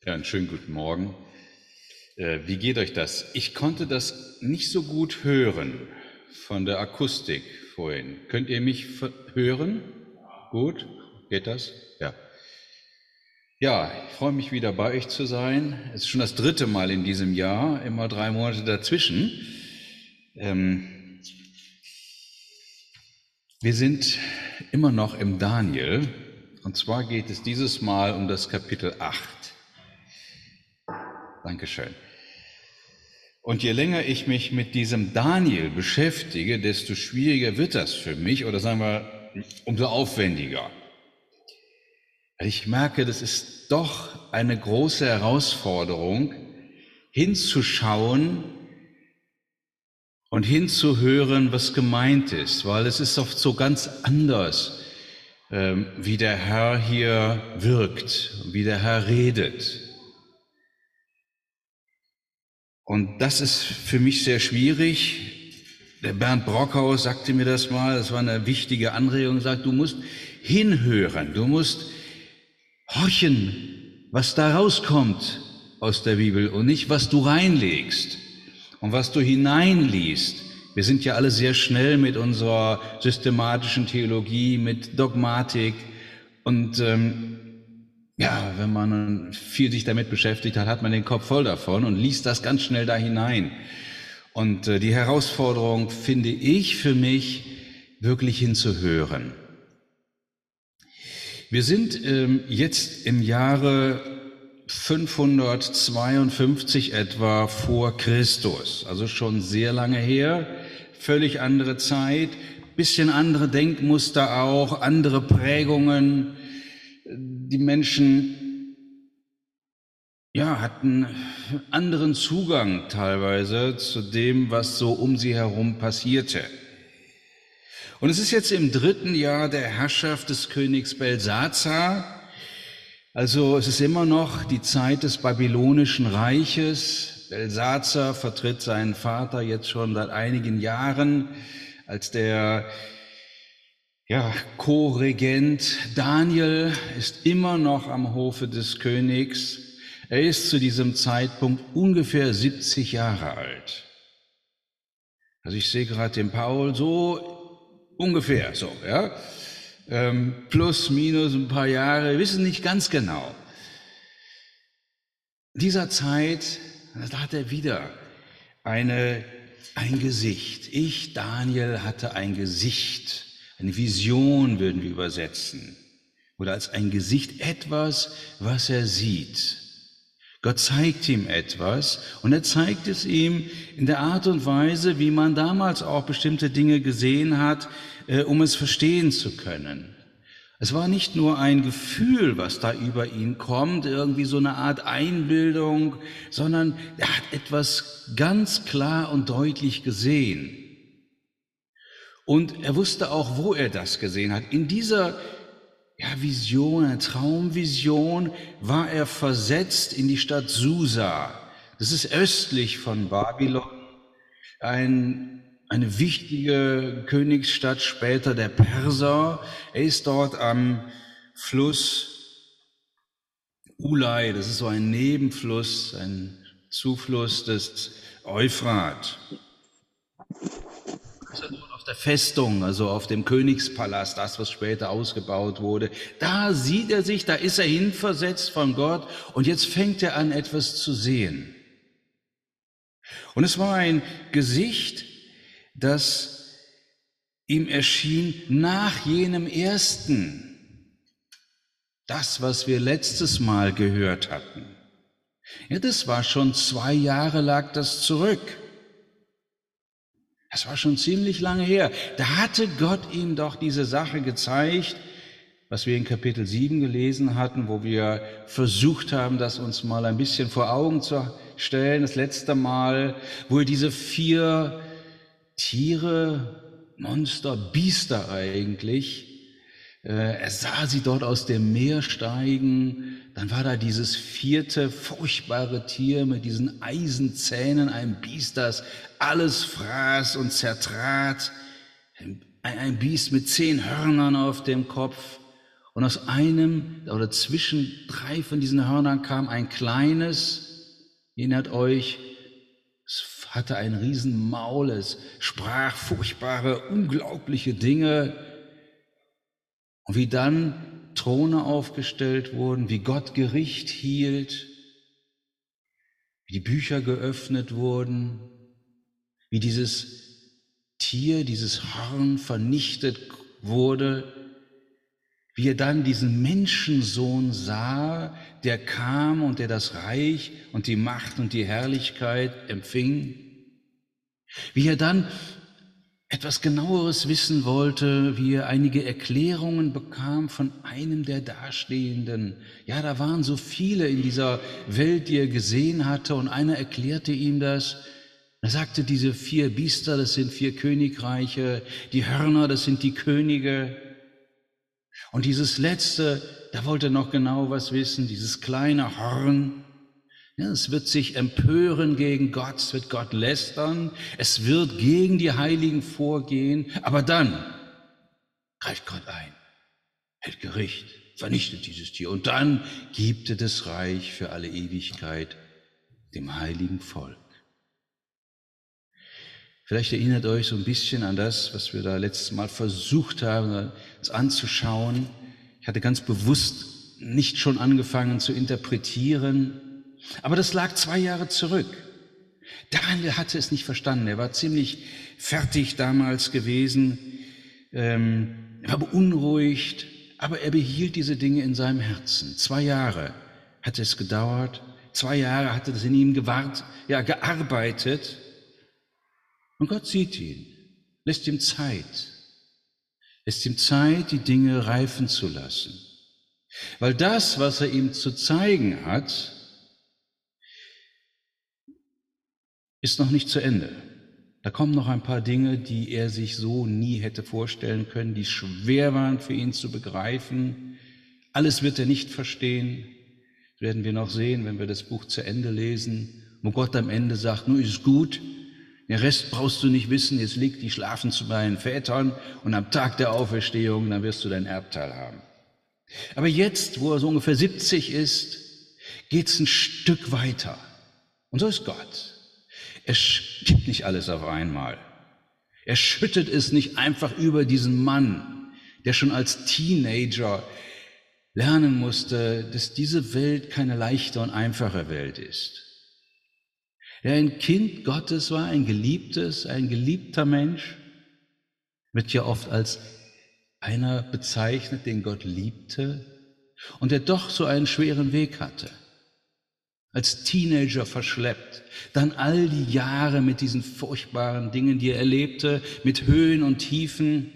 Ja, einen schönen guten Morgen. Wie geht euch das? Ich konnte das nicht so gut hören von der Akustik vorhin. Könnt ihr mich hören? Gut? Geht das? Ja. Ja, ich freue mich wieder bei euch zu sein. Es ist schon das 3. Mal in diesem Jahr, immer 3 Monate dazwischen. Wir sind immer noch im Daniel, und zwar geht es dieses Mal um das Kapitel 8. Dankeschön. Und je länger ich mich mit diesem Daniel beschäftige, desto schwieriger wird das für mich, oder sagen wir, umso aufwendiger. Ich merke, das ist doch eine große Herausforderung, hinzuschauen und hinzuhören, was gemeint ist, weil es ist oft so ganz anders, wie der Herr hier wirkt, wie der Herr redet. Und das ist für mich sehr schwierig. Der Bernd Brockhaus sagte mir das mal, das war eine wichtige Anregung, sagt, du musst hinhören, du musst horchen, was da rauskommt aus der Bibel und nicht, was du reinlegst und was du hineinliest. Wir sind ja alle sehr schnell mit unserer systematischen Theologie, mit Dogmatik und ja, wenn man viel sich damit beschäftigt hat, hat man den Kopf voll davon und liest das ganz schnell da hinein. Und die Herausforderung finde ich für mich, wirklich hinzuhören. Wir sind jetzt im Jahre 552 etwa vor Christus, also schon sehr lange her, völlig andere Zeit, bisschen andere Denkmuster auch, andere Prägungen. Die Menschen hatten anderen Zugang teilweise zu dem, was so um sie herum passierte. Und es ist jetzt im 3. Jahr der Herrschaft des Königs Belsazar. Also es ist immer noch die Zeit des babylonischen Reiches. Belsazar vertritt seinen Vater jetzt schon seit einigen Jahren als der Co-Regent. Daniel ist immer noch am Hofe des Königs. Er ist zu diesem Zeitpunkt ungefähr 70 Jahre alt. Also ich sehe gerade den Paul so ungefähr so, ja. Plus, minus ein paar Jahre, wir wissen nicht ganz genau. In dieser Zeit, da hat er wieder ein Gesicht. Ich, Daniel, hatte ein Gesicht. Eine Vision würden wir übersetzen. Oder als ein Gesicht etwas, was er sieht. Gott zeigt ihm etwas und er zeigt es ihm in der Art und Weise, wie man damals auch bestimmte Dinge gesehen hat, um es verstehen zu können. Es war nicht nur ein Gefühl, was da über ihn kommt, irgendwie so eine Art Einbildung, sondern er hat etwas ganz klar und deutlich gesehen. Und er wusste auch, wo er das gesehen hat. In dieser Vision, eine Traumvision, war er versetzt in die Stadt Susa. Das ist östlich von Babylon, eine wichtige Königsstadt später der Perser. Er ist dort am Fluss Ulai, das ist so ein Nebenfluss, ein Zufluss des Euphrat. Auf der Festung, also auf dem Königspalast, das, was später ausgebaut wurde, da sieht er sich, da ist er hinversetzt von Gott und jetzt fängt er an, etwas zu sehen. Und es war ein Gesicht, das ihm erschien nach jenem ersten, das, was wir letztes Mal gehört hatten. Ja, das war schon 2 Jahre lag das zurück. Das war schon ziemlich lange her. Da hatte Gott ihm doch diese Sache gezeigt, was wir in Kapitel 7 gelesen hatten, wo wir versucht haben, das uns mal ein bisschen vor Augen zu stellen. Das letzte Mal, wo er diese 4 Tiere, Monster, Biester eigentlich, er sah sie dort aus dem Meer steigen. Dann war da dieses 4. furchtbare Tier mit diesen Eisenzähnen, ein Biest, das alles fraß und zertrat. Ein Biest mit 10 Hörnern auf dem Kopf. Und aus einem oder zwischen 3 von diesen Hörnern kam ein kleines, erinnert euch, es hatte ein Riesenmaul, es sprach furchtbare, unglaubliche Dinge. Und wie dann Throne aufgestellt wurden, wie Gott Gericht hielt, wie die Bücher geöffnet wurden, wie dieses Tier, dieses Horn vernichtet wurde, wie er dann diesen Menschensohn sah, der kam und der das Reich und die Macht und die Herrlichkeit empfing, wie er dann etwas Genaueres wissen wollte, wie er einige Erklärungen bekam von einem der Dastehenden. Ja, da waren so viele in dieser Welt, die er gesehen hatte, und einer erklärte ihm das. Er sagte, diese 4 Biester, das sind 4 Königreiche, die Hörner, das sind die Könige. Und dieses letzte, da wollte er noch genau was wissen, dieses kleine Horn, ja, es wird sich empören gegen Gott, es wird Gott lästern, es wird gegen die Heiligen vorgehen, aber dann greift Gott ein, hält Gericht, vernichtet dieses Tier und dann gibt er das Reich für alle Ewigkeit dem heiligen Volk. Vielleicht erinnert euch so ein bisschen an das, was wir da letztes Mal versucht haben, uns anzuschauen. Ich hatte ganz bewusst nicht schon angefangen zu interpretieren, aber das lag 2 Jahre zurück. Daniel hatte es nicht verstanden. Er war ziemlich fertig damals gewesen. Er war beunruhigt, aber er behielt diese Dinge in seinem Herzen. 2 Jahre hatte es gedauert. 2 Jahre hatte das in ihm gearbeitet. Und Gott sieht ihn, lässt ihm Zeit, die Dinge reifen zu lassen. Weil das, was er ihm zu zeigen hat, ist noch nicht zu Ende. Da kommen noch ein paar Dinge, die er sich so nie hätte vorstellen können, die schwer waren für ihn zu begreifen. Alles wird er nicht verstehen. Das werden wir noch sehen, wenn wir das Buch zu Ende lesen, wo Gott am Ende sagt, nun ist es gut, den Rest brauchst du nicht wissen, jetzt leg die schlafen zu meinen Vätern und am Tag der Auferstehung, dann wirst du dein Erbteil haben. Aber jetzt, wo er so ungefähr 70 ist, geht's ein Stück weiter. Und so ist Gott. Er gibt nicht alles auf einmal. Er schüttet es nicht einfach über diesen Mann, der schon als Teenager lernen musste, dass diese Welt keine leichte und einfache Welt ist. Der ein Kind Gottes war, ein geliebter Mensch, wird ja oft als einer bezeichnet, den Gott liebte und der doch so einen schweren Weg hatte. Als Teenager verschleppt, dann all die Jahre mit diesen furchtbaren Dingen, die er erlebte, mit Höhen und Tiefen,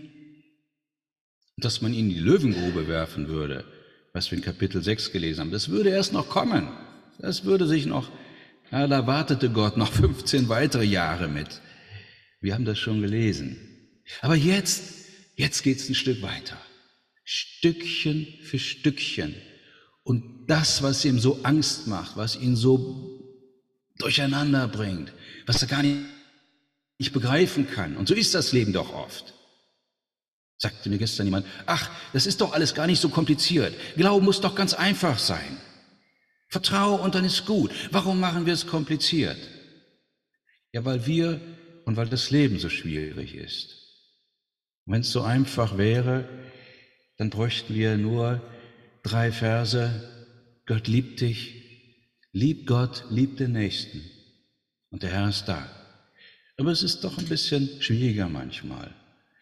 dass man ihn in die Löwengrube werfen würde, was wir in Kapitel 6 gelesen haben. Das würde erst noch kommen, das würde sich noch, ja, da wartete Gott noch 15 weitere Jahre mit. Wir haben das schon gelesen. Aber jetzt geht's ein Stück weiter, Stückchen für Stückchen. Und das, was ihm so Angst macht, was ihn so durcheinander bringt, was er gar nicht begreifen kann. Und so ist das Leben doch oft. Sagte mir gestern jemand, ach, das ist doch alles gar nicht so kompliziert. Glauben muss doch ganz einfach sein. Vertraue und dann ist gut. Warum machen wir es kompliziert? Ja, weil das Leben so schwierig ist. Und wenn es so einfach wäre, dann bräuchten wir nur 3 Verse. Gott liebt dich, lieb Gott, lieb den Nächsten. Und der Herr ist da. Aber es ist doch ein bisschen schwieriger manchmal.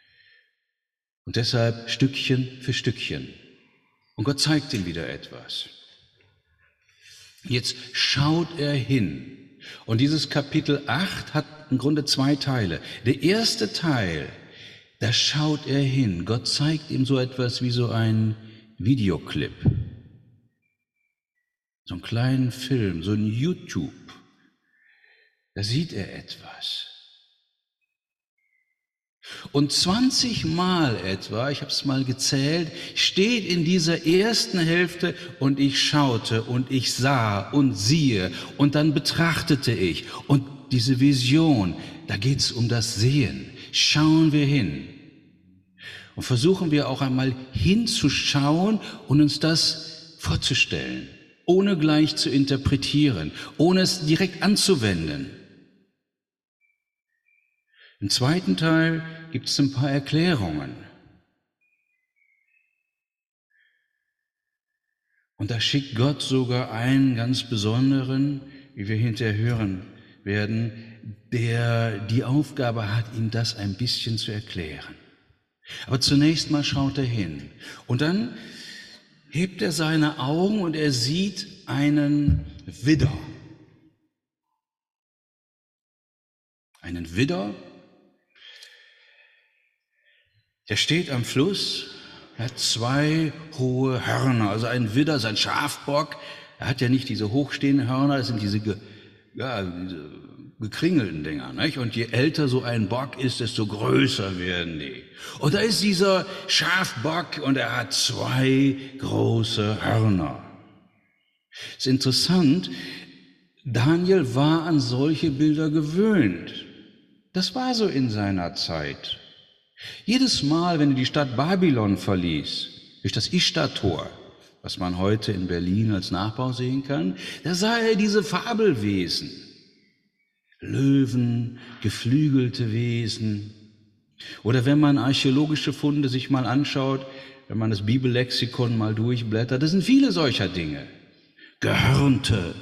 Und deshalb Stückchen für Stückchen. Und Gott zeigt ihm wieder etwas. Jetzt schaut er hin. Und dieses Kapitel 8 hat im Grunde 2 Teile. Der erste Teil, da schaut er hin. Gott zeigt ihm so etwas wie so ein Videoclip. So einen kleinen Film, so ein YouTube. Da sieht er etwas. Und 20 Mal etwa, ich habe es mal gezählt, steht in dieser ersten Hälfte und ich schaute und ich sah und siehe und dann betrachtete ich. Und diese Vision, da geht's um das Sehen. Schauen wir hin. Und versuchen wir auch einmal hinzuschauen und uns das vorzustellen, ohne gleich zu interpretieren, ohne es direkt anzuwenden. Im zweiten Teil gibt es ein paar Erklärungen. Und da schickt Gott sogar einen ganz besonderen, wie wir hinterher hören werden, der die Aufgabe hat, ihm das ein bisschen zu erklären. Aber zunächst mal schaut er hin. Und dann hebt er seine Augen und er sieht einen Widder. Einen Widder, der steht am Fluss. Er hat 2 hohe Hörner, also ein Widder, sein Schafbock. Er hat ja nicht diese hochstehenden Hörner, das sind diese gekringelten Dinger, nicht? Und je älter so ein Bock ist, desto größer werden die. Und da ist dieser Schafbock und er hat 2 große Hörner. Es ist interessant, Daniel war an solche Bilder gewöhnt. Das war so in seiner Zeit. Jedes Mal, wenn er die Stadt Babylon verließ, durch das Ishtar-Tor, was man heute in Berlin als Nachbau sehen kann, da sah er diese Fabelwesen. Löwen, geflügelte Wesen. Oder wenn man archäologische Funde sich mal anschaut, wenn man das Bibellexikon mal durchblättert, das sind viele solcher Dinge. Gehörnte,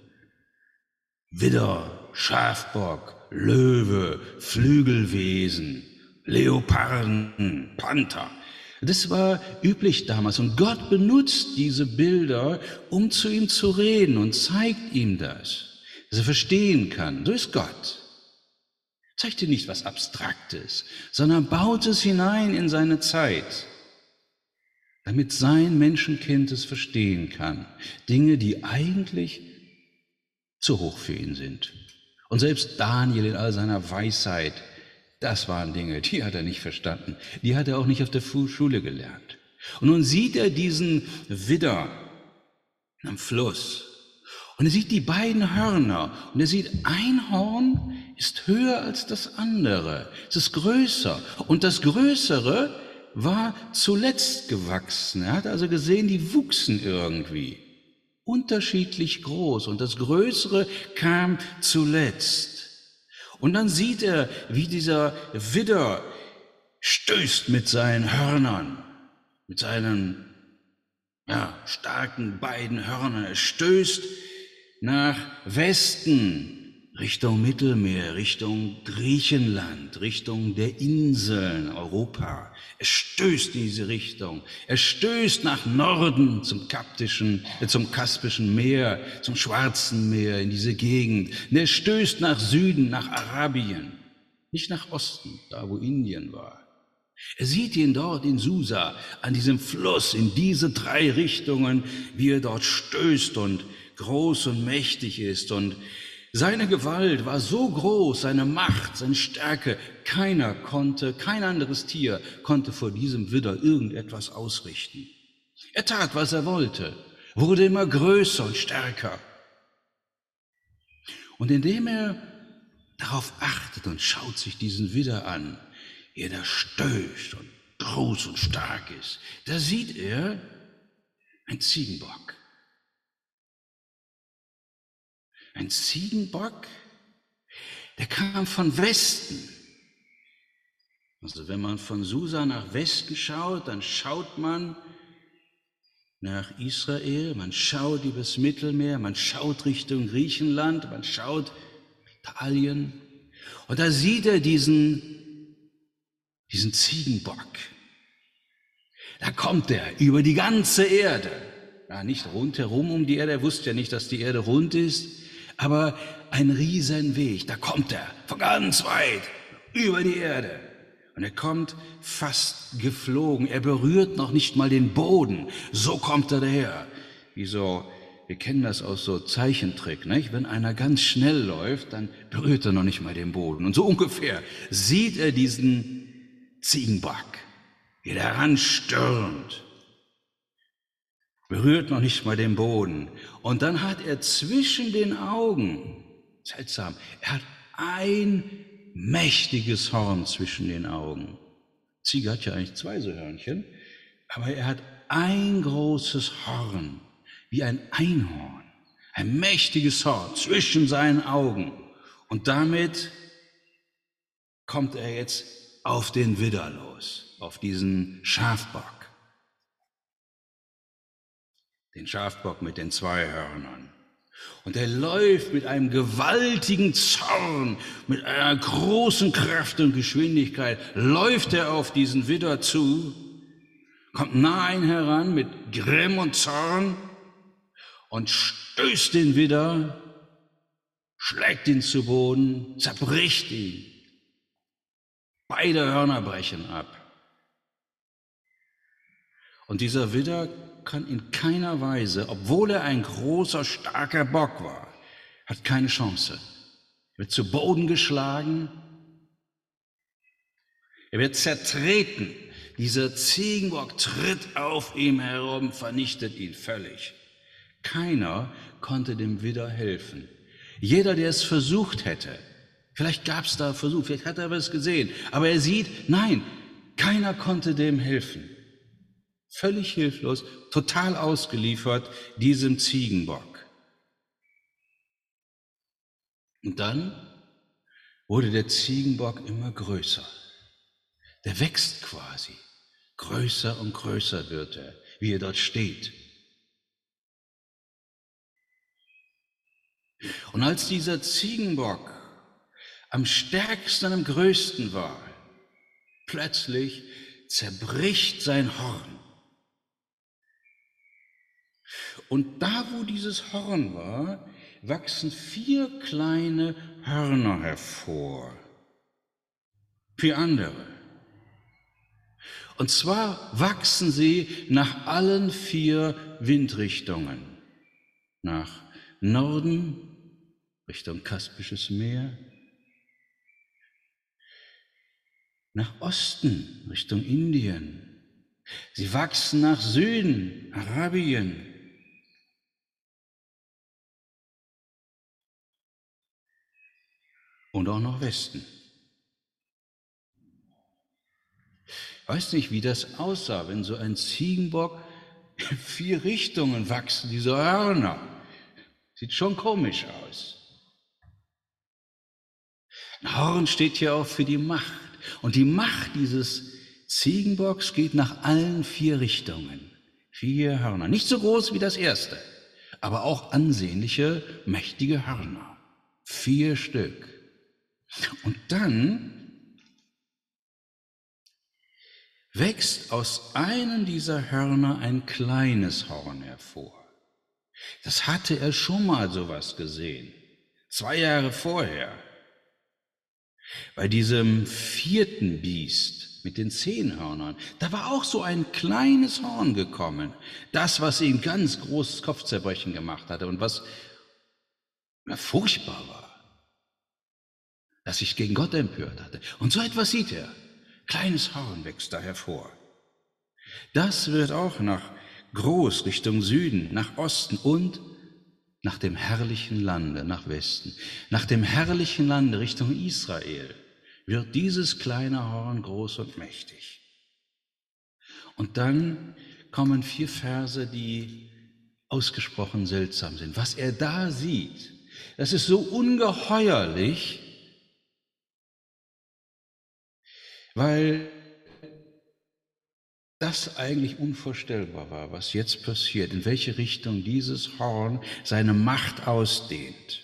Widder, Schafbock, Löwe, Flügelwesen, Leoparden, Panther. Das war üblich damals und Gott benutzt diese Bilder, um zu ihm zu reden und zeigt ihm das, dass er verstehen kann. So ist Gott. Zeigt ihm nicht was Abstraktes, sondern baut es hinein in seine Zeit, damit sein Menschenkind es verstehen kann. Dinge, die eigentlich zu hoch für ihn sind. Und selbst Daniel in all seiner Weisheit, das waren Dinge, die hat er nicht verstanden. Die hat er auch nicht auf der Schule gelernt. Und nun sieht er diesen Widder am Fluss. Und er sieht die beiden Hörner. Und er sieht, ein Horn ist höher als das andere. Es ist größer. Und das Größere war zuletzt gewachsen. Er hat also gesehen, die wuchsen irgendwie. Unterschiedlich groß. Und das Größere kam zuletzt. Und dann sieht er, wie dieser Widder stößt mit seinen Hörnern, mit seinen starken beiden Hörnern. Er stößt nach Westen, Richtung Mittelmeer, Richtung Griechenland, Richtung der Inseln Europa. Er stößt in diese Richtung. Er stößt nach Norden zum Kaspischen Meer, zum Schwarzen Meer, in diese Gegend. Und er stößt nach Süden, nach Arabien, nicht nach Osten, da wo Indien war. Er sieht ihn dort in Susa, an diesem Fluss, in diese 3 Richtungen, wie er dort stößt und groß und mächtig ist. Und seine Gewalt war so groß, seine Macht, seine Stärke, kein anderes Tier konnte vor diesem Widder irgendetwas ausrichten. Er tat, was er wollte, wurde immer größer und stärker. Und indem er darauf achtet und schaut sich diesen Widder an, er da stößt und groß und stark ist, da sieht er einen Ziegenbock. Ein Ziegenbock, der kam von Westen. Also wenn man von Susa nach Westen schaut, dann schaut man nach Israel, man schaut übers Mittelmeer, man schaut Richtung Griechenland, man schaut Italien. Und da sieht er diesen Ziegenbock. Da kommt er über die ganze Erde. Ja, nicht rundherum um die Erde, er wusste ja nicht, dass die Erde rund ist. Aber ein Riesenweg, da kommt er von ganz weit über die Erde. Und er kommt fast geflogen, er berührt noch nicht mal den Boden. So kommt er daher. Wir kennen das aus so Zeichentrick, nicht? Wenn einer ganz schnell läuft, dann berührt er noch nicht mal den Boden. Und so ungefähr sieht er diesen Ziegenbock, wie er heranstürmt. Berührt noch nicht mal den Boden. Und dann hat er zwischen den Augen, seltsam, er hat ein mächtiges Horn zwischen den Augen. Ziege hat ja eigentlich zwei so Hörnchen, aber er hat ein großes Horn, wie ein Einhorn, ein mächtiges Horn zwischen seinen Augen. Und damit kommt er jetzt auf den Widder los, auf diesen Schafbock. Den Schafbock mit den zwei Hörnern. Und er läuft mit einem gewaltigen Zorn, mit einer großen Kraft und Geschwindigkeit, läuft er auf diesen Widder zu, kommt nah ihn heran mit Grimm und Zorn und stößt den Widder, schlägt ihn zu Boden, zerbricht ihn. Beide Hörner brechen ab. Und dieser Widder kann in keiner Weise, obwohl er ein großer, starker Bock war, hat keine Chance. Er wird zu Boden geschlagen, er wird zertreten. Dieser Ziegenbock tritt auf ihm herum, vernichtet ihn völlig. Keiner konnte dem Widder helfen. Jeder, der es versucht hätte, vielleicht gab es da Versuch, vielleicht hat er was gesehen, aber er sieht, nein, keiner konnte dem helfen. Völlig hilflos, total ausgeliefert diesem Ziegenbock. Und dann wurde der Ziegenbock immer größer. Der wächst quasi. Größer und größer wird er, wie er dort steht. Und als dieser Ziegenbock am stärksten, am größten war, plötzlich zerbricht sein Horn. Und da, wo dieses Horn war, wachsen 4 kleine Hörner hervor. 4 andere. Und zwar wachsen sie nach allen 4 Windrichtungen. Nach Norden, Richtung Kaspisches Meer. Nach Osten, Richtung Indien. Sie wachsen nach Süden, Arabien. Und auch nach Westen. Ich weiß nicht, wie das aussah, wenn so ein Ziegenbock in 4 Richtungen wachsen, diese Hörner. Sieht schon komisch aus. Ein Horn steht hier auch für die Macht. Und die Macht dieses Ziegenbocks geht nach allen 4 Richtungen. 4 Hörner. Nicht so groß wie das erste, aber auch ansehnliche, mächtige Hörner. 4 Stück. Und dann wächst aus einem dieser Hörner ein kleines Horn hervor. Das hatte er schon mal sowas gesehen, 2 Jahre vorher. Bei diesem 4. Biest mit den 10 Hörnern, da war auch so ein kleines Horn gekommen. Das, was ihm ganz großes Kopfzerbrechen gemacht hatte und was furchtbar war. Das sich gegen Gott empört hatte. Und so etwas sieht er. Kleines Horn wächst da hervor. Das wird auch nach groß Richtung Süden, nach Osten und nach dem herrlichen Lande, nach Westen. Nach dem herrlichen Lande Richtung Israel wird dieses kleine Horn groß und mächtig. Und dann kommen 4 Verse, die ausgesprochen seltsam sind. Was er da sieht, das ist so ungeheuerlich, weil das eigentlich unvorstellbar war, was jetzt passiert, in welche Richtung dieses Horn seine Macht ausdehnt.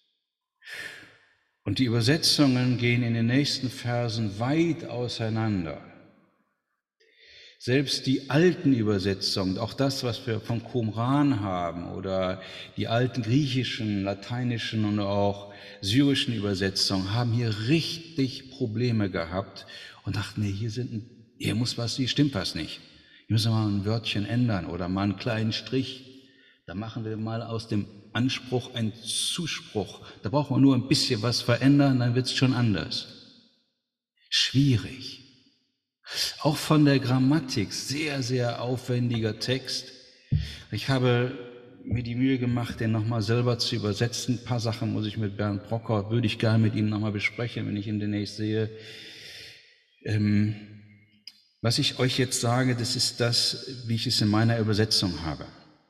Und die Übersetzungen gehen in den nächsten Versen weit auseinander. Selbst die alten Übersetzungen, auch das, was wir vom Qumran haben, oder die alten griechischen, lateinischen und auch syrischen Übersetzungen, haben hier richtig Probleme gehabt und dachten, nee, hier muss was, hier stimmt was nicht. Hier müssen wir mal ein Wörtchen ändern oder mal einen kleinen Strich. Da machen wir mal aus dem Anspruch einen Zuspruch. Da brauchen wir nur ein bisschen was verändern, dann wird es schon anders. Schwierig. Auch von der Grammatik sehr, sehr aufwendiger Text. Ich habe mir die Mühe gemacht, den nochmal selber zu übersetzen. Ein paar Sachen muss ich mit Bernd Brockhaus, würde ich gerne mit ihm nochmal besprechen, wenn ich ihn demnächst sehe. Was ich euch jetzt sage, das ist das, wie ich es in meiner Übersetzung habe.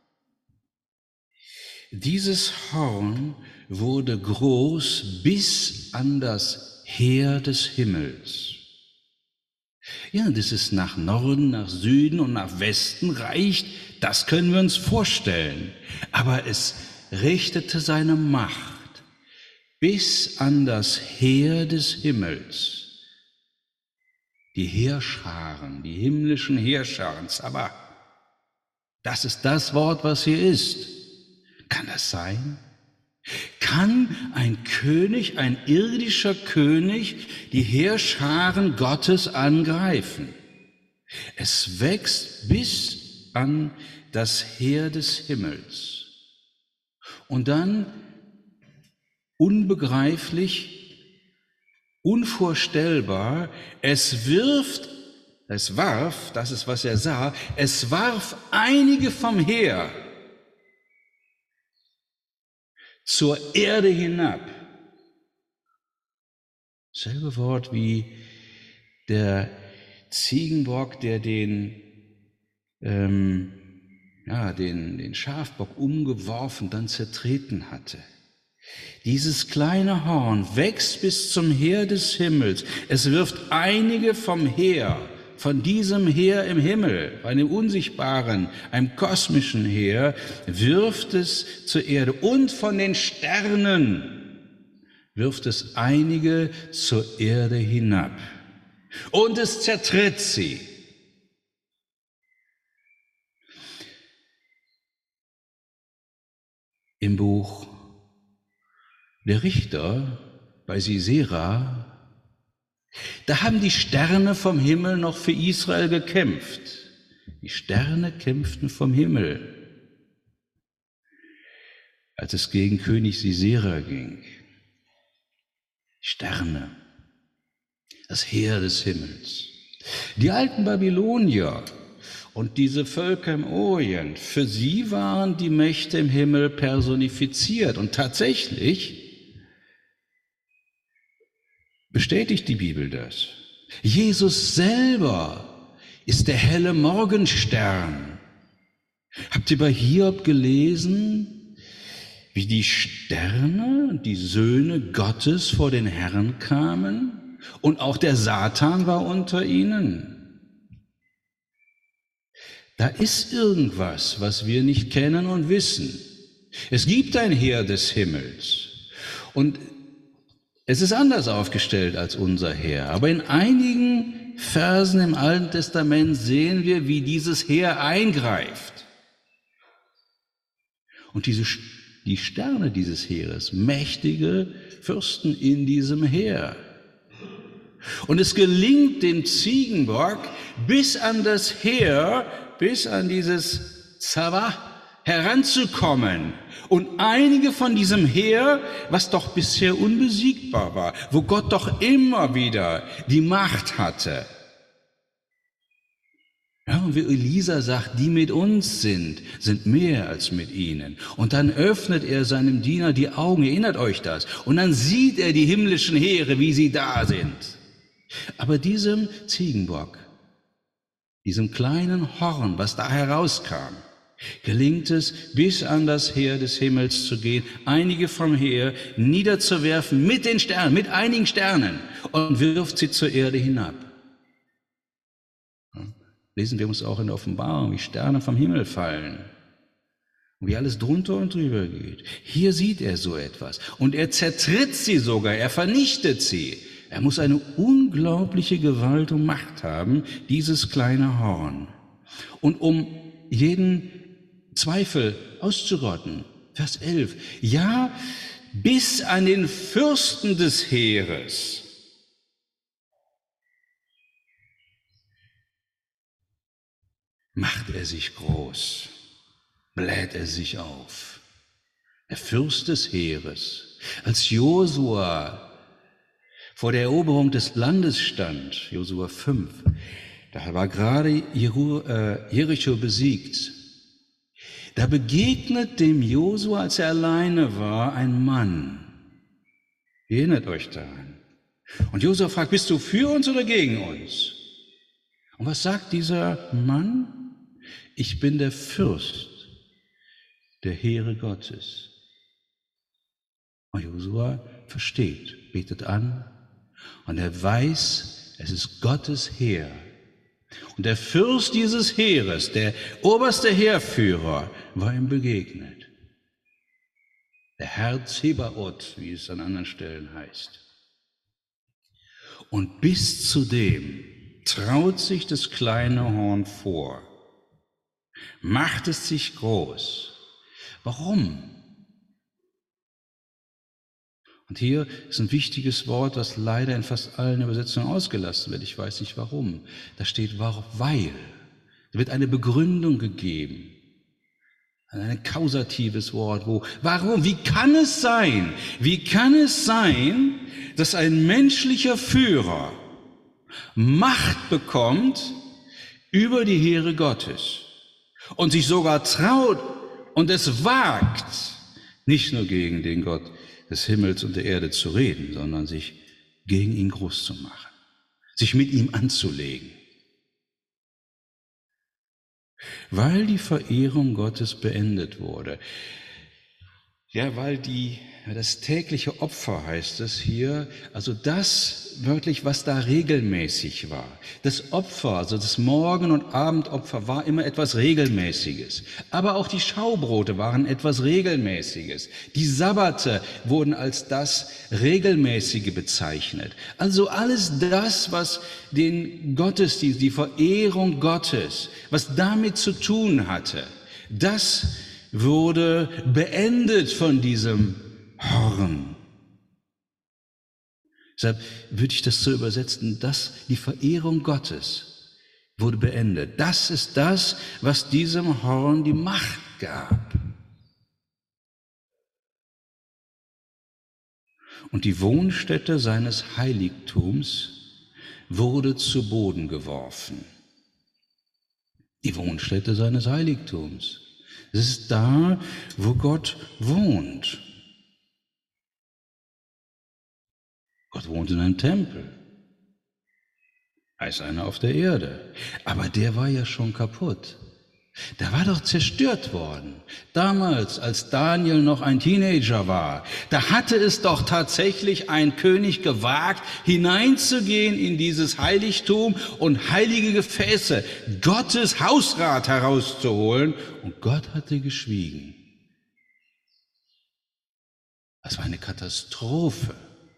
Dieses Horn wurde groß bis an das Heer des Himmels. Ja, dass es nach Norden, nach Süden und nach Westen reicht, das können wir uns vorstellen. Aber es richtete seine Macht bis an das Heer des Himmels. Die Heerscharen, die himmlischen Heerscharen, Sabah. Das ist das Wort, was hier ist. Kann das sein? Kann ein König, ein irdischer König, die Heerscharen Gottes angreifen? Es wächst bis an das Heer des Himmels. Und dann unbegreiflich, unvorstellbar, es warf, das ist, was er sah, es warf einige vom Heer zur Erde hinab. Selbe Wort wie der Ziegenbock, der den Schafbock umgeworfen, dann zertreten hatte. Dieses kleine Horn wächst bis zum Heer des Himmels. Es wirft einige vom Heer, von diesem Heer im Himmel, einem unsichtbaren, einem kosmischen Heer, wirft es zur Erde. Und von den Sternen wirft es einige zur Erde hinab. Und es zertritt sie. Im Buch der Richter bei Sisera, da haben die Sterne vom Himmel noch für Israel gekämpft. Die Sterne kämpften vom Himmel, als es gegen König Sisera ging. Sterne, das Heer des Himmels. Die alten Babylonier und diese Völker im Orient, für sie waren die Mächte im Himmel personifiziert. Und tatsächlich bestätigt die Bibel das. Jesus selber ist der helle Morgenstern. Habt ihr bei Hiob gelesen, wie die Sterne, die Söhne Gottes vor den Herrn kamen? Und auch der Satan war unter ihnen. Da ist irgendwas, was wir nicht kennen und wissen. Es gibt ein Heer des Himmels. Und es ist anders aufgestellt als unser Heer. Aber in einigen Versen im Alten Testament sehen wir, wie dieses Heer eingreift. Und die Sterne dieses Heeres, mächtige Fürsten in diesem Heer. Und es gelingt dem Ziegenbock bis an das Heer, bis an dieses Zabah heranzukommen. Und einige von diesem Heer, was doch bisher unbesiegbar war, wo Gott doch immer wieder die Macht hatte. Ja, und wie Elisa sagt, die mit uns sind mehr als mit ihnen. Und dann öffnet er seinem Diener die Augen, erinnert euch das. Und dann sieht er die himmlischen Heere, wie sie da sind. Aber diesem Ziegenbock, diesem kleinen Horn, was da herauskam, gelingt es, bis an das Heer des Himmels zu gehen, einige vom Heer niederzuwerfen mit den Sternen, mit einigen Sternen, und wirft sie zur Erde hinab. Lesen wir uns auch in der Offenbarung, wie Sterne vom Himmel fallen und wie alles drunter und drüber geht. Hier sieht er so etwas und er zertritt sie sogar, er vernichtet sie. Er muss eine unglaubliche Gewalt und Macht haben, dieses kleine Horn. Und um jeden Zweifel auszurotten, Vers 11, ja, bis an den Fürsten des Heeres. Macht er sich groß, bläht er sich auf. Der Fürst des Heeres, als Josua vor der Eroberung des Landes stand, Josua 5, da war gerade Jericho besiegt. Da begegnet dem Josua, als er alleine war, ein Mann. Ihr erinnert euch daran. Und Josua fragt, bist du für uns oder gegen uns? Und was sagt dieser Mann? Ich bin der Fürst der Heere Gottes. Und Josua versteht, betet an und er weiß, es ist Gottes Heer. Und der Fürst dieses Heeres, der oberste Heerführer, war ihm begegnet. Der Herr Zebaoth, wie es an anderen Stellen heißt. Und bis zu dem traut sich das kleine Horn vor, macht es sich groß. Warum? Und hier ist ein wichtiges Wort, das leider in fast allen Übersetzungen ausgelassen wird. Ich weiß nicht warum. Da steht weil. Da wird eine Begründung gegeben. Ein kausatives Wort. Warum? Wie kann es sein? Wie kann es sein, dass ein menschlicher Führer Macht bekommt über die Heere Gottes und sich sogar traut und es wagt, nicht nur gegen den Gott des Himmels und der Erde zu reden, sondern sich gegen ihn groß zu machen, sich mit ihm anzulegen. Weil die Verehrung Gottes beendet wurde. Ja, weil das tägliche Opfer heißt es hier, also das wörtlich, was da regelmäßig war. Das Opfer, also das Morgen- und Abendopfer war immer etwas Regelmäßiges. Aber auch die Schaubrote waren etwas Regelmäßiges. Die Sabbate wurden als das Regelmäßige bezeichnet. Also alles das, was den Gottesdienst, die Verehrung Gottes, was damit zu tun hatte, das wurde beendet von diesem Horn. Deshalb würde ich das so übersetzen, dass die Verehrung Gottes wurde beendet. Das ist das, was diesem Horn die Macht gab. Und die Wohnstätte seines Heiligtums wurde zu Boden geworfen. Die Wohnstätte seines Heiligtums. Es ist da, wo Gott wohnt. Gott wohnt in einem Tempel. Da ist einer auf der Erde. Aber der war ja schon kaputt. Der war doch zerstört worden. Damals, als Daniel noch ein Teenager war, da hatte es doch tatsächlich ein König gewagt, hineinzugehen in dieses Heiligtum und heilige Gefäße, Gottes Hausrat herauszuholen. Und Gott hatte geschwiegen. Das war eine Katastrophe.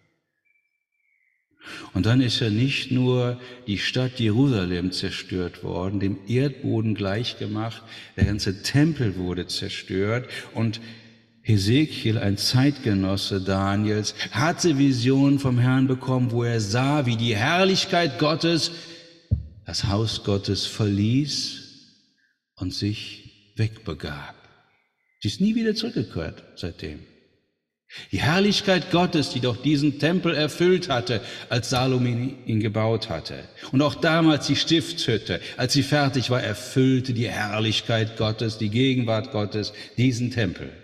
Und dann ist ja nicht nur die Stadt Jerusalem zerstört worden, dem Erdboden gleichgemacht, der ganze Tempel wurde zerstört und Hesekiel, ein Zeitgenosse Daniels, hatte Visionen vom Herrn bekommen, wo er sah, wie die Herrlichkeit Gottes das Haus Gottes verließ und sich wegbegab. Sie ist nie wieder zurückgekehrt seitdem. Die Herrlichkeit Gottes, die doch diesen Tempel erfüllt hatte, als Salomo ihn gebaut hatte. Und auch damals die Stiftshütte, als sie fertig war, erfüllte die Herrlichkeit Gottes, die Gegenwart Gottes, diesen Tempel.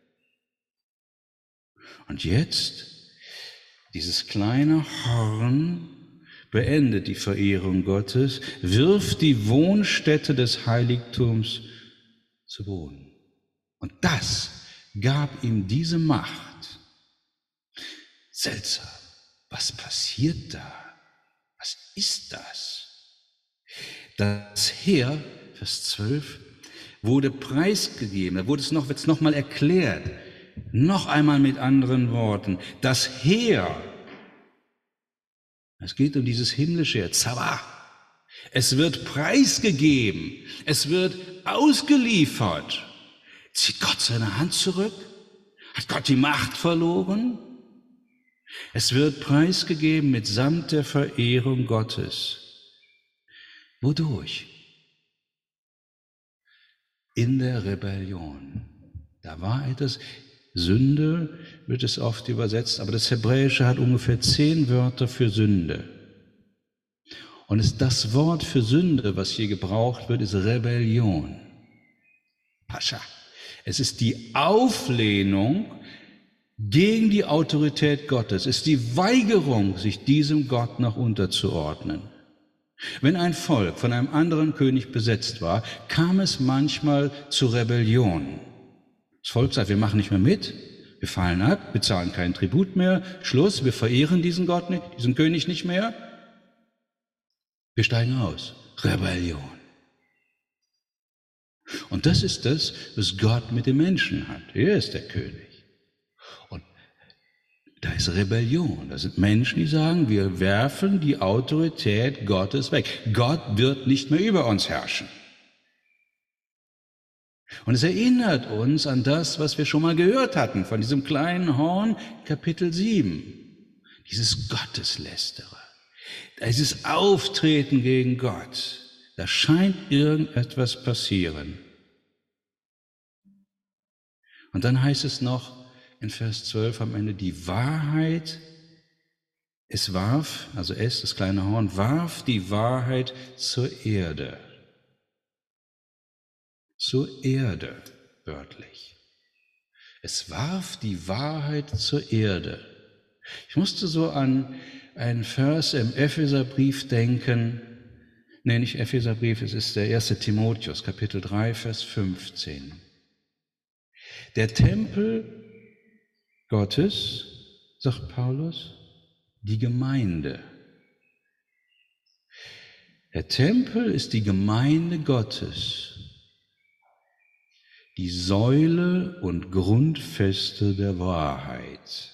Und jetzt, dieses kleine Horn beendet die Verehrung Gottes, wirft die Wohnstätte des Heiligtums zu Boden. Und das gab ihm diese Macht. Seltsam. Was passiert da? Was ist das? Das Heer, Vers 12, wurde preisgegeben. Da wurde es wird's noch mal erklärt. Noch einmal mit anderen Worten. Das Heer, es geht um dieses himmlische Heer, Zabah. Es wird preisgegeben. Es wird ausgeliefert. Zieht Gott seine Hand zurück? Hat Gott die Macht verloren? Es wird preisgegeben mitsamt der Verehrung Gottes. Wodurch? In der Rebellion. Da war etwas, Sünde wird es oft übersetzt, aber das Hebräische hat ungefähr 10 Wörter für Sünde. Und das Wort für Sünde, was hier gebraucht wird, ist Rebellion. Pascha. Es ist die Auflehnung gegen die Autorität Gottes, es ist die Weigerung, sich diesem Gott noch unterzuordnen. Wenn ein Volk von einem anderen König besetzt war, kam es manchmal zu Rebellion. Das Volk sagt, wir machen nicht mehr mit, wir fallen ab, wir zahlen keinen Tribut mehr, Schluss, wir verehren diesen Gott nicht, diesen König nicht mehr. Wir steigen aus. Rebellion. Und das ist das, was Gott mit den Menschen hat. Er ist der König. Und da ist Rebellion. Das sind Menschen, die sagen, wir werfen die Autorität Gottes weg. Gott wird nicht mehr über uns herrschen. Und es erinnert uns an das, was wir schon mal gehört hatten, von diesem kleinen Horn, Kapitel 7. Dieses Gotteslästerer. Dieses Auftreten gegen Gott. Da scheint irgendetwas passieren. Und dann heißt es noch in Vers 12 am Ende, die Wahrheit, es warf, also es, das kleine Horn, warf die Wahrheit zur Erde. Zur Erde, wörtlich. Es warf die Wahrheit zur Erde. Ich musste so an einen Vers im Epheserbrief denken, nicht Epheserbrief, es ist der 1. Timotheus, Kapitel 3, Vers 15. Der Tempel Gottes, sagt Paulus, die Gemeinde. Der Tempel ist die Gemeinde Gottes, die Säule und Grundfeste der Wahrheit.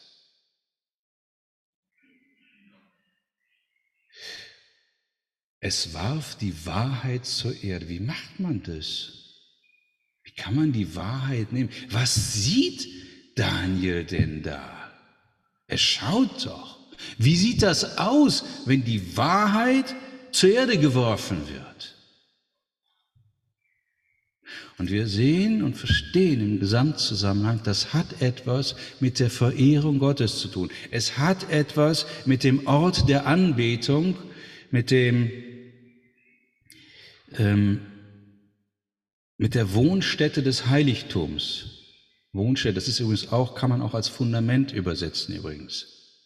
Es warf die Wahrheit zur Erde. Wie macht man das? Wie kann man die Wahrheit nehmen? Was sieht Daniel denn da? Er schaut doch. Wie sieht das aus, wenn die Wahrheit zur Erde geworfen wird? Und wir sehen und verstehen im Gesamtzusammenhang, das hat etwas mit der Verehrung Gottes zu tun. Es hat etwas mit dem Ort der Anbetung, mit der Wohnstätte des Heiligtums. Wohnstätte, das ist übrigens auch, kann man auch als Fundament übersetzen übrigens.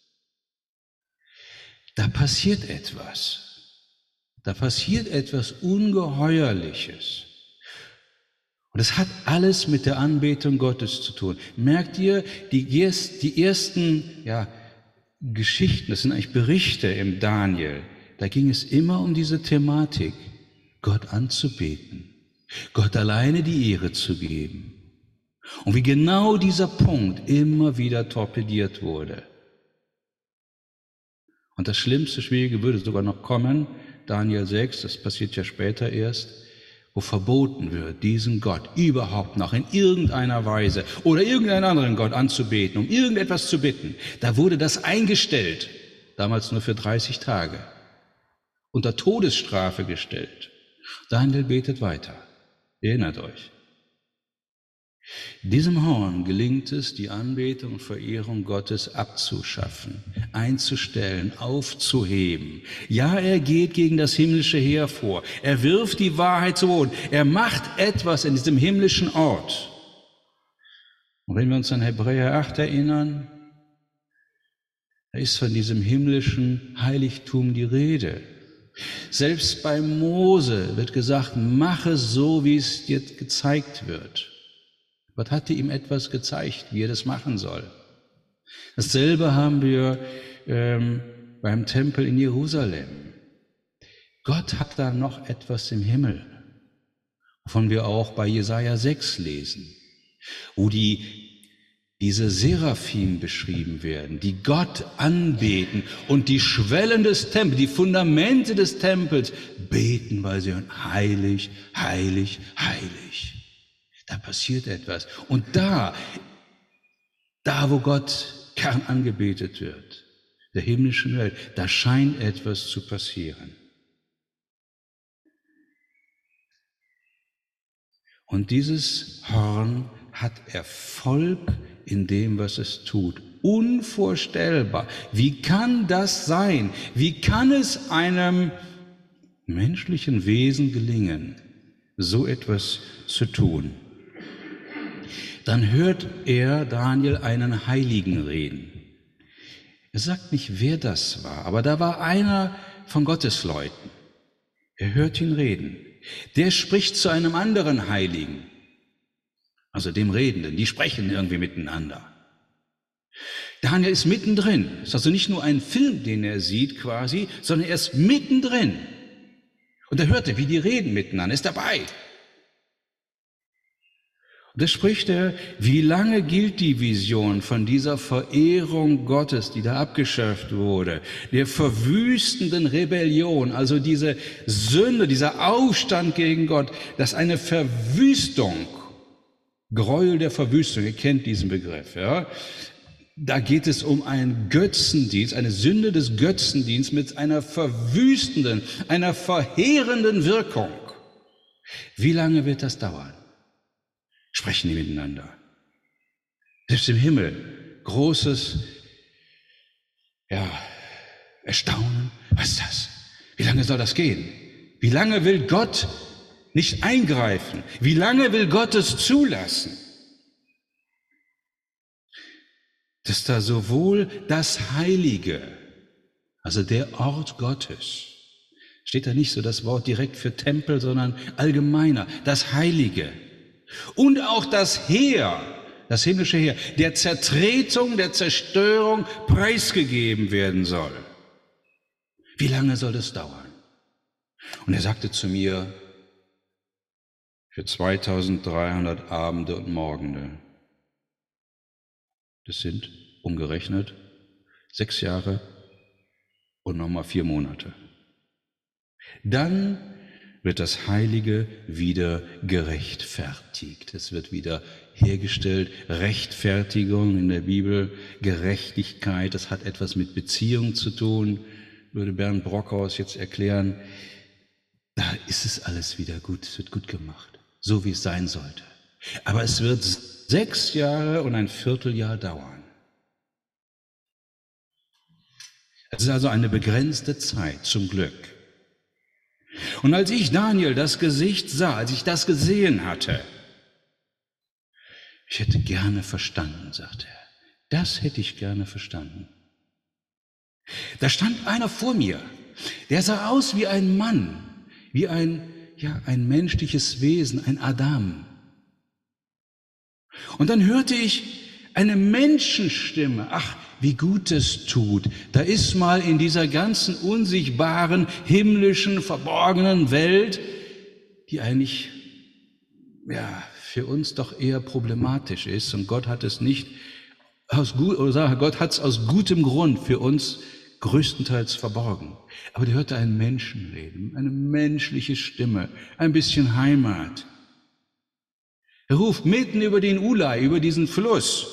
Da passiert etwas. Da passiert etwas Ungeheuerliches. Und es hat alles mit der Anbetung Gottes zu tun. Merkt ihr, die ersten Geschichten, das sind eigentlich Berichte im Daniel, da ging es immer um diese Thematik, Gott anzubeten, Gott alleine die Ehre zu geben. Und wie genau dieser Punkt immer wieder torpediert wurde. Und das schlimmste, Schwierige würde sogar noch kommen, Daniel 6, das passiert ja später erst, wo verboten wird, diesen Gott überhaupt noch in irgendeiner Weise oder irgendeinen anderen Gott anzubeten, um irgendetwas zu bitten. Da wurde das eingestellt, damals nur für 30 Tage, unter Todesstrafe gestellt. Daniel betet weiter. Erinnert euch. Diesem Horn gelingt es, die Anbetung und Verehrung Gottes abzuschaffen, einzustellen, aufzuheben. Ja, er geht gegen das himmlische Heer vor. Er wirft die Wahrheit zu Boden. Er macht etwas in diesem himmlischen Ort. Und wenn wir uns an Hebräer 8 erinnern, da ist von diesem himmlischen Heiligtum die Rede. Selbst bei Mose wird gesagt, mache so, wie es dir gezeigt wird. Gott hatte ihm etwas gezeigt, wie er das machen soll. Dasselbe haben wir beim Tempel in Jerusalem. Gott hat da noch etwas im Himmel, wovon wir auch bei Jesaja 6 lesen, wo diese Seraphim beschrieben werden, die Gott anbeten und die Schwellen des Tempels, die Fundamente des Tempels beten, weil sie hören, heilig, heilig, heilig. Da passiert etwas. Und da wo Gott gern angebetet wird, der himmlischen Welt, da scheint etwas zu passieren. Und dieses Horn hat Erfolg in dem, was es tut. Unvorstellbar. Wie kann das sein? Wie kann es einem menschlichen Wesen gelingen, so etwas zu tun? Dann hört Daniel, einen Heiligen reden. Er sagt nicht, wer das war, aber da war einer von Gottes Leuten. Er hört ihn reden. Der spricht zu einem anderen Heiligen, also dem Redenden. Die sprechen irgendwie miteinander. Daniel ist mittendrin. Es ist also nicht nur ein Film, den er sieht quasi, sondern er ist mittendrin. Und er hörte, wie die reden miteinander, ist dabei. Und da spricht er, wie lange gilt die Vision von dieser Verehrung Gottes, die da abgeschafft wurde, der verwüstenden Rebellion, also diese Sünde, dieser Aufstand gegen Gott, dass eine Verwüstung, Gräuel der Verwüstung, ihr kennt diesen Begriff, ja? Da geht es um einen Götzendienst, eine Sünde des Götzendienstes mit einer verwüstenden, einer verheerenden Wirkung. Wie lange wird das dauern? Sprechen die miteinander. Selbst im Himmel, großes, Erstaunen. Was ist das? Wie lange soll das gehen? Wie lange will Gott nicht eingreifen? Wie lange will Gott es zulassen? Dass da sowohl das Heilige, also der Ort Gottes, steht da nicht so das Wort direkt für Tempel, sondern allgemeiner, das Heilige, und auch das Heer, das himmlische Heer, der Zertretung, der Zerstörung preisgegeben werden soll. Wie lange soll das dauern? Und er sagte zu mir, für 2300 Abende und Morgende. Das sind umgerechnet 6 Jahre und nochmal 4 Monate. Dann wird das Heilige wieder gerechtfertigt. Es wird wieder hergestellt. Rechtfertigung in der Bibel, Gerechtigkeit, das hat etwas mit Beziehung zu tun, würde Bernd Brockhaus jetzt erklären. Da ist es alles wieder gut, es wird gut gemacht, so wie es sein sollte. Aber es wird 6 Jahre und ein Vierteljahr dauern. Es ist also eine begrenzte Zeit, zum Glück. Und als ich Daniel das Gesicht sah, als ich das gesehen hatte, ich hätte gerne verstanden, sagte er. Das hätte ich gerne verstanden. Da stand einer vor mir, der sah aus wie ein Mann, wie ein menschliches Wesen, ein Adam. Und dann hörte ich eine Menschenstimme. Ach, wie gut es tut. Da ist mal in dieser ganzen unsichtbaren, himmlischen, verborgenen Welt, die eigentlich, für uns doch eher problematisch ist. Und Gott hat es nicht Gott hat es aus gutem Grund für uns größtenteils verborgen. Aber der hörte einen Menschen reden, eine menschliche Stimme, ein bisschen Heimat. Er ruft mitten über den Ulai, über diesen Fluss.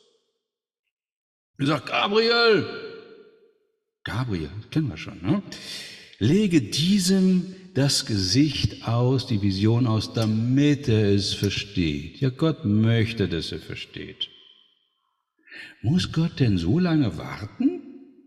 Er sagt, Gabriel, kennen wir schon, ne? Lege diesem das Gesicht aus, die Vision aus, damit er es versteht. Ja, Gott möchte, dass er versteht. Muss Gott denn so lange warten?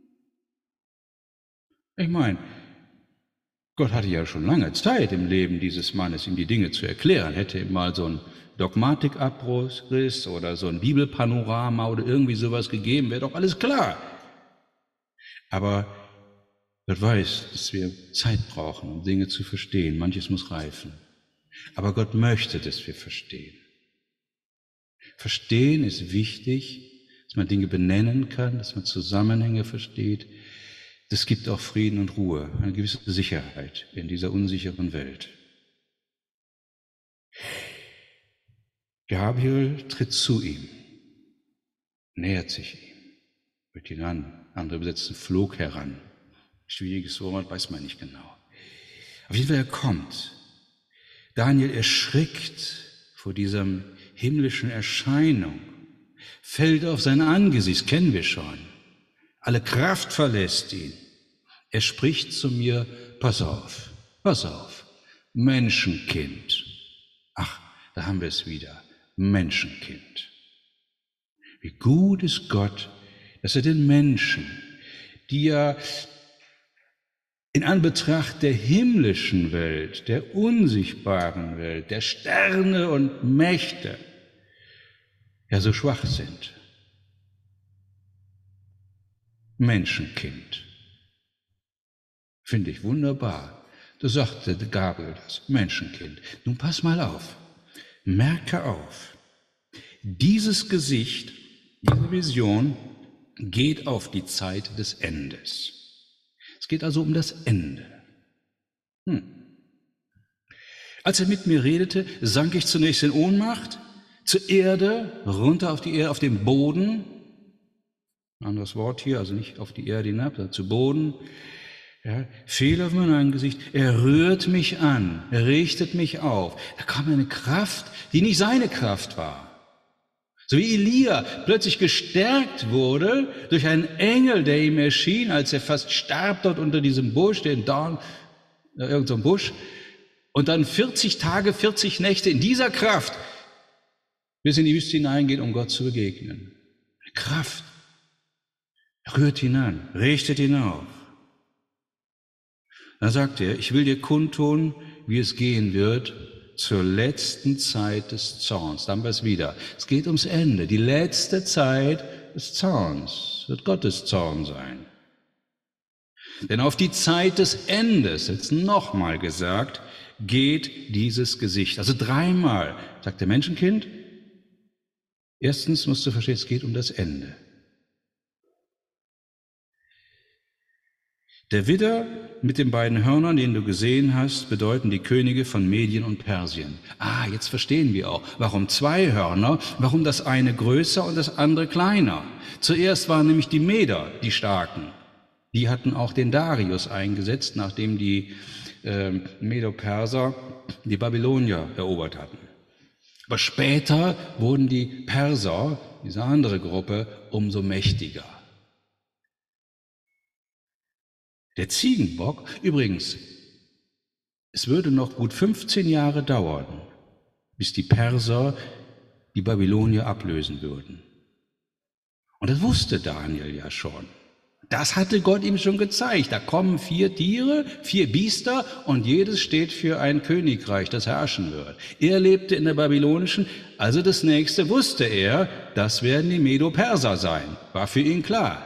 Ich meine, Gott hatte ja schon lange Zeit im Leben dieses Mannes, ihm die Dinge zu erklären. Hätte ihm mal so ein Dogmatikabriss oder so ein Bibelpanorama oder irgendwie sowas gegeben, wäre doch alles klar. Aber Gott weiß, dass wir Zeit brauchen, um Dinge zu verstehen. Manches muss reifen. Aber Gott möchte, dass wir verstehen. Verstehen ist wichtig, dass man Dinge benennen kann, dass man Zusammenhänge versteht. Das gibt auch Frieden und Ruhe, eine gewisse Sicherheit in dieser unsicheren Welt. Gabriel tritt zu ihm, nähert sich ihm, wird ihn an, andere übersetzen, flog heran. Schwieriges Wort, weiß man nicht genau. Auf jeden Fall, er kommt. Daniel erschrickt vor diesem himmlischen Erscheinung, fällt auf sein Angesicht, kennen wir schon. Alle Kraft verlässt ihn. Er spricht zu mir, pass auf, Menschenkind. Ach, da haben wir es wieder, Menschenkind. Wie gut ist Gott, dass er den Menschen, die ja in Anbetracht der himmlischen Welt, der unsichtbaren Welt, der Sterne und Mächte, ja so schwach sind. Menschenkind. Finde ich wunderbar. Da sagte Gabriel das Menschenkind, nun pass mal auf, merke auf, dieses Gesicht, diese Vision geht auf die Zeit des Endes. Es geht also um das Ende. Als er mit mir redete, sank ich zunächst in Ohnmacht, zur Erde, runter auf die Erde, auf den Boden. Ein anderes Wort hier, also nicht auf die Erde hinab, sondern zu Boden. Ja, fiel auf mein Angesicht, er rührt mich an, er richtet mich auf. Da kam eine Kraft, die nicht seine Kraft war. So wie Elia plötzlich gestärkt wurde durch einen Engel, der ihm erschien, als er fast starb dort unter diesem Busch, den Dorn, irgendein Busch, und dann 40 Tage, 40 Nächte in dieser Kraft bis in die Wüste hineingeht, um Gott zu begegnen. Eine Kraft rührt ihn an, richtet ihn auf. Dann sagt er, ich will dir kundtun, wie es gehen wird zur letzten Zeit des Zorns. Dann was wieder. Es geht ums Ende. Die letzte Zeit des Zorns wird Gottes Zorn sein. Denn auf die Zeit des Endes, jetzt nochmal gesagt, geht dieses Gesicht. Also dreimal, sagt der Menschenkind. Erstens musst du verstehen, es geht um das Ende. Der Widder mit den beiden Hörnern, den du gesehen hast, bedeuten die Könige von Medien und Persien. Jetzt verstehen wir auch, warum zwei Hörner, warum das eine größer und das andere kleiner. Zuerst waren nämlich die Meder die Starken. Die hatten auch den Darius eingesetzt, nachdem die Medo-Perser die Babylonier erobert hatten. Aber später wurden die Perser, diese andere Gruppe, umso mächtiger. Der Ziegenbock, übrigens, es würde noch gut 15 Jahre dauern, bis die Perser die Babylonier ablösen würden. Und das wusste Daniel ja schon. Das hatte Gott ihm schon gezeigt. Da kommen 4 Tiere, 4 Biester und jedes steht für ein Königreich, das herrschen wird. Er lebte in der babylonischen, also das nächste wusste er, das werden die Medo-Perser sein. War für ihn klar.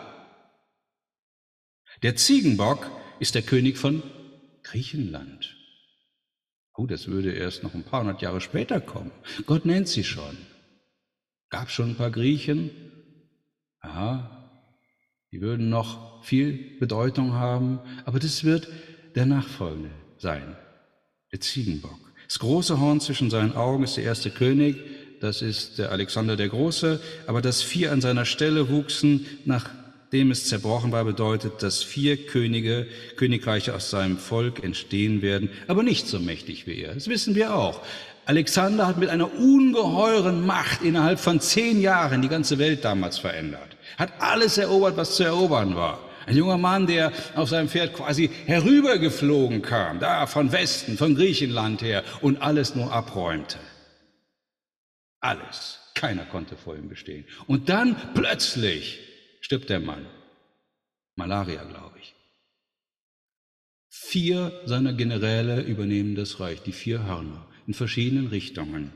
Der Ziegenbock ist der König von Griechenland. Das würde erst noch ein paar hundert Jahre später kommen. Gott nennt sie schon. Gab schon ein paar Griechen. Die würden noch viel Bedeutung haben, aber das wird der Nachfolgende sein, der Ziegenbock. Das große Horn zwischen seinen Augen ist der erste König, das ist der Alexander der Große, aber dass 4 an seiner Stelle wuchsen, nachdem es zerbrochen war, bedeutet, dass 4 Königreiche aus seinem Volk entstehen werden, aber nicht so mächtig wie er. Das wissen wir auch. Alexander hat mit einer ungeheuren Macht innerhalb von 10 Jahren die ganze Welt damals verändert. Hat alles erobert, was zu erobern war. Ein junger Mann, der auf seinem Pferd quasi herübergeflogen kam, da von Westen, von Griechenland her und alles nur abräumte. Alles. Keiner konnte vor ihm bestehen. Und dann plötzlich stirbt der Mann. Malaria, glaube ich. 4 seiner Generäle übernehmen das Reich, die 4 Hörner, in verschiedenen Richtungen.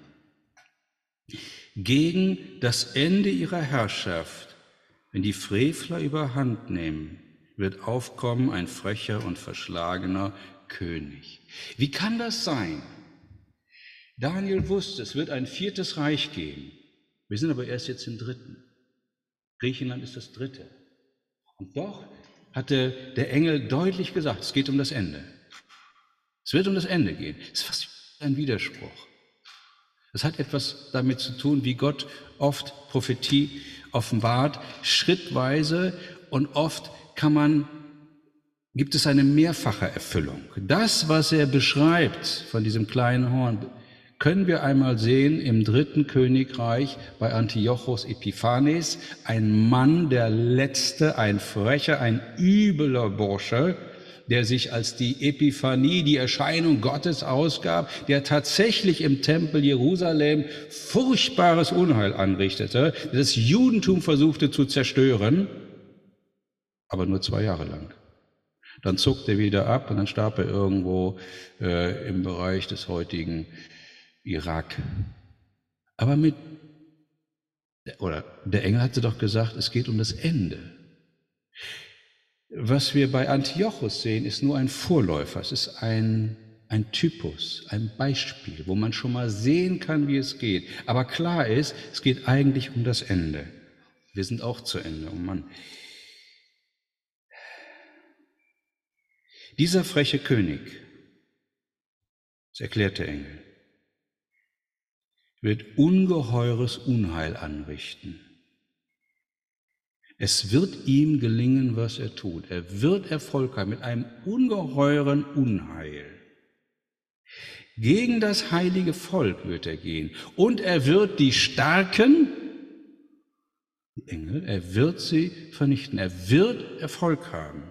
Gegen das Ende ihrer Herrschaft, wenn die Frevler überhand nehmen, wird aufkommen ein frecher und verschlagener König. Wie kann das sein? Daniel wusste, es wird ein 4. Reich geben. Wir sind aber erst jetzt im 3. Griechenland ist das 3. Und doch hatte der Engel deutlich gesagt, es geht um das Ende. Es wird um das Ende gehen. Es ist fast ein Widerspruch. Es hat etwas damit zu tun, wie Gott oft Prophetie offenbart, schrittweise, und oft gibt es eine mehrfache Erfüllung. Das, was er beschreibt von diesem kleinen Horn, können wir einmal sehen im 3. Königreich bei Antiochos Epiphanes, ein Mann, der Letzte, ein frecher, ein übler Bursche, der sich als die Epiphanie, die Erscheinung Gottes ausgab, der tatsächlich im Tempel Jerusalem furchtbares Unheil anrichtete, der das Judentum versuchte zu zerstören, aber nur 2 Jahre lang. Dann zuckte er wieder ab und dann starb er irgendwo im Bereich des heutigen Irak. Aber der Engel hatte doch gesagt, es geht um das Ende. Was wir bei Antiochus sehen, ist nur ein Vorläufer. Es ist ein Typus, ein Beispiel, wo man schon mal sehen kann, wie es geht. Aber klar ist, es geht eigentlich um das Ende. Wir sind auch zu Ende, oh Mann. Dieser freche König, das erklärt der Engel, wird ungeheures Unheil anrichten. Es wird ihm gelingen, was er tut. Er wird Erfolg haben mit einem ungeheuren Unheil. Gegen das heilige Volk wird er gehen und er wird die Starken, die Engel, er wird sie vernichten. Er wird Erfolg haben.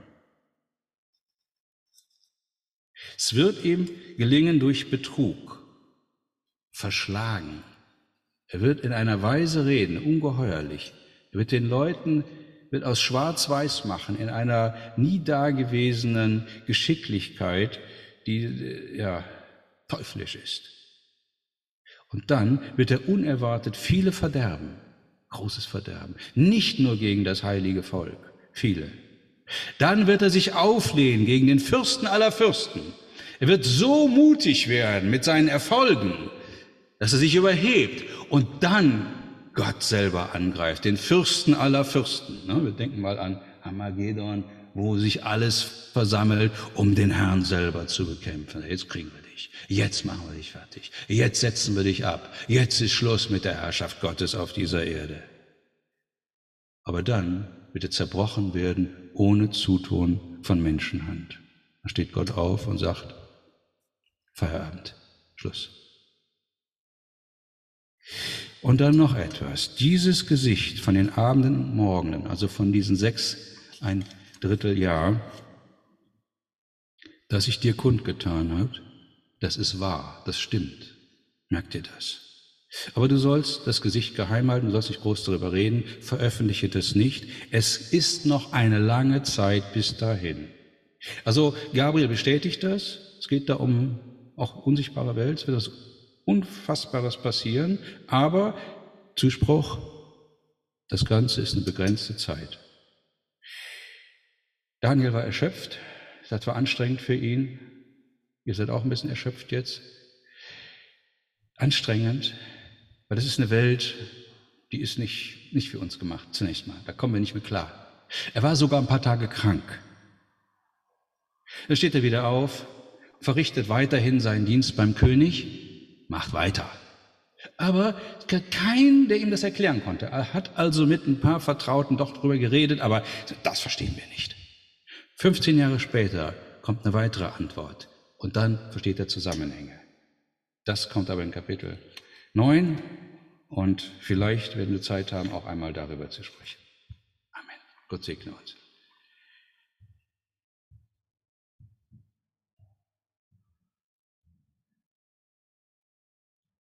Es wird ihm gelingen durch Betrug, verschlagen. Er wird in einer Weise reden, ungeheuerlich. Er wird den Leuten aus Schwarz-Weiß machen, in einer nie dagewesenen Geschicklichkeit, die teuflisch ist. Und dann wird er unerwartet viele verderben, großes Verderben, nicht nur gegen das heilige Volk, viele. Dann wird er sich auflehnen gegen den Fürsten aller Fürsten. Er wird so mutig werden mit seinen Erfolgen, dass er sich überhebt und dann Gott selber angreift, den Fürsten aller Fürsten. Wir denken mal an Armageddon, wo sich alles versammelt, um den Herrn selber zu bekämpfen. Jetzt kriegen wir dich, jetzt machen wir dich fertig, jetzt setzen wir dich ab, jetzt ist Schluss mit der Herrschaft Gottes auf dieser Erde. Aber dann wird er zerbrochen werden, ohne Zutun von Menschenhand. Da steht Gott auf und sagt, Feierabend, Schluss. Und dann noch etwas. Dieses Gesicht von den Abenden und Morgenen, also von diesen 1/3 Jahr, das ich dir kundgetan habe, das ist wahr, das stimmt. Merkt ihr das? Aber du sollst das Gesicht geheim halten, du sollst nicht groß darüber reden, veröffentliche das nicht. Es ist noch eine lange Zeit bis dahin. Also Gabriel bestätigt das. Es geht da um auch unsichtbare Welt, es wird das Unfassbares passieren, aber Zuspruch, das Ganze ist eine begrenzte Zeit. Daniel war erschöpft, das war anstrengend für ihn. Ihr seid auch ein bisschen erschöpft jetzt. Anstrengend, weil das ist eine Welt, die ist nicht für uns gemacht, zunächst mal. Da kommen wir nicht mit klar. Er war sogar ein paar Tage krank. Dann steht er wieder auf, verrichtet weiterhin seinen Dienst beim König, macht weiter. Aber kein, der ihm das erklären konnte. Er hat also mit ein paar Vertrauten doch drüber geredet, aber das verstehen wir nicht. 15 Jahre später kommt eine weitere Antwort und dann versteht er Zusammenhänge. Das kommt aber in Kapitel 9 und vielleicht werden wir Zeit haben, auch einmal darüber zu sprechen. Amen. Gott segne uns.